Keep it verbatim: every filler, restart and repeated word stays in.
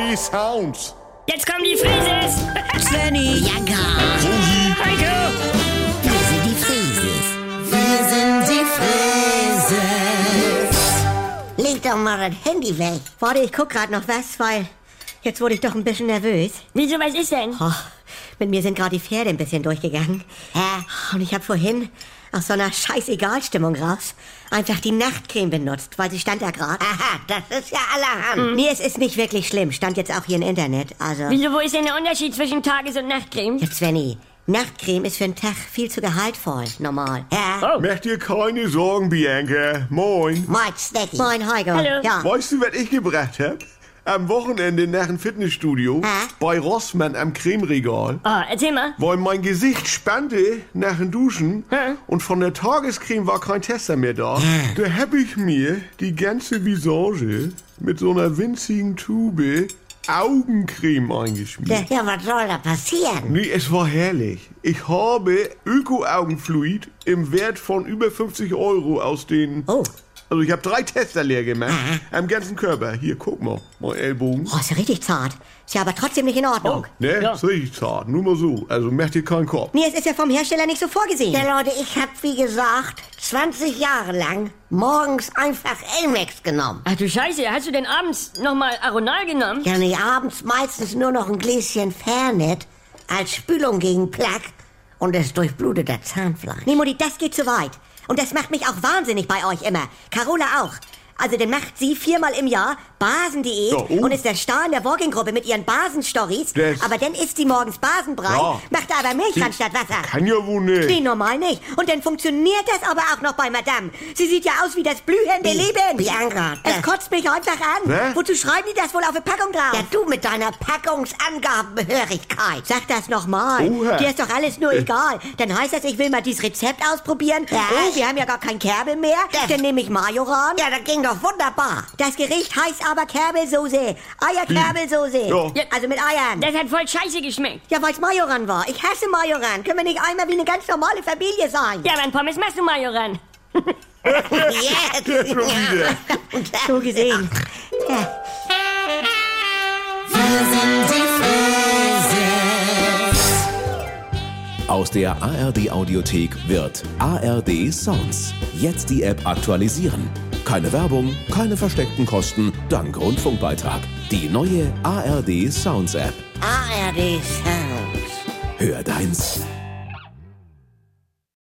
D Sounds. Jetzt kommen die Frises! Svenny! Jagger! Heiko! Wir sind die Frieses. Wir sind die Frieses. Leg doch mal das Handy weg. Warte, ich guck grad noch was, weil jetzt wurde ich doch ein bisschen nervös. Wieso, was ist denn? Oh, mit mir sind gerade die Pferde ein bisschen durchgegangen. Hä? Und ich habe vorhin aus so einer Scheißegal-Stimmung raus einfach die Nachtcreme benutzt, weil sie stand da gerade. Aha, das ist ja allerhand. Nee, es ist nicht wirklich schlimm. Stand jetzt auch hier im Internet. Also, Wieso, wo ist denn der Unterschied zwischen Tages- und Nachtcreme? jetzt Svenny, Nachtcreme ist für einen Tag viel zu gehaltvoll, normal. Ja. Oh. Mach dir keine Sorgen, Bianca. Moin. Moin, Snacky. Moin, Heiko. Hallo. Ja. Weißt du, was ich gebracht hab? Am Wochenende nach dem Fitnessstudio Hä? bei Rossmann am Cremeregal. Oh, erzähl mal. Weil mein Gesicht spannte nach dem Duschen Hä? und von der Tagescreme war kein Tester mehr da. Da hab ich mir die ganze Visage mit so einer winzigen Tube Augencreme eingeschmiert. Ja, was soll da passieren? Nee, es war herrlich. Ich habe Öko-Augenfluid im Wert von über fünfzig Euro aus den... Oh. Also ich habe drei Tester leer gemacht. Am ganzen Körper. Hier, guck mal. Mein Ellbogen. Oh, ist ja richtig zart. Ist ja aber trotzdem nicht in Ordnung. Ne, Ja. ist richtig zart. Nur mal so. Also mach dir keinen Kopf. Nee, es ist ja vom Hersteller nicht so vorgesehen. Ja, Leute, ich hab, wie gesagt, zwanzig Jahre lang morgens einfach Elmex genommen. Ach du Scheiße, hast du denn abends nochmal Aronal genommen? Ja, nee, abends meistens nur noch ein Gläschen Fernet als Spülung gegen Plaque und es durchblutet das Zahnfleisch. Nee, Mutti, das geht zu weit. Und das macht mich auch wahnsinnig bei euch immer. Carola auch. Also dann macht sie viermal im Jahr Basendiät Ja, oh. und ist der Star in der Walking-Gruppe mit ihren Basen-Stories. Das- Aber dann isst sie morgens Basenbrei, Ja. macht da aber Milch ran statt Wasser. Kann ja wohl nicht. Nee, normal nicht. Und dann funktioniert das aber auch noch bei Madame. Sie sieht ja aus wie das blühende Bi- Leben. Bianca, Es das- kotzt mich einfach an. Hä? Wozu schreiben die das wohl auf der Packung drauf? Ja, du mit deiner Packungsangabenbehörigkeit. Sag das nochmal. Oha. Dir ist doch alles nur egal. Dann heißt das, ich will mal dieses Rezept ausprobieren. Ja. Oh, wir haben ja gar kein Kerbel mehr. Ja. Dann nehme ich Majoran. Ja, das ging doch wunderbar. Das Gericht heißt aber Kerbelsoße. Eierkerbelsoße. Ja. Ja. Also mit Eiern. Das hat voll scheiße geschmeckt. Ja, weil's Majoran war. Ich hasse Majoran. Können wir nicht einmal wie eine ganz normale Familie sein? Ja, wann Pommes machst du Majoran? Jetzt. Schon wieder. So gesehen. Ja. Aus der A R D-Audiothek wird A R D Sounds. Jetzt die App aktualisieren. Keine Werbung, keine versteckten Kosten, dank Rundfunkbeitrag. Die neue A R D Sounds App. A R D Sounds. Hör deins.